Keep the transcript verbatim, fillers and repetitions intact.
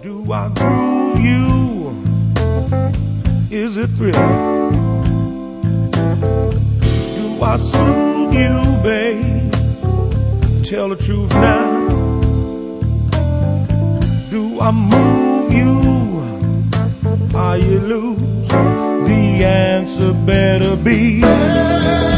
Do I groove you? Is it thrilling? Do I soothe you, babe? Tell the truth now. Do I move you? Are you loose? The answer better be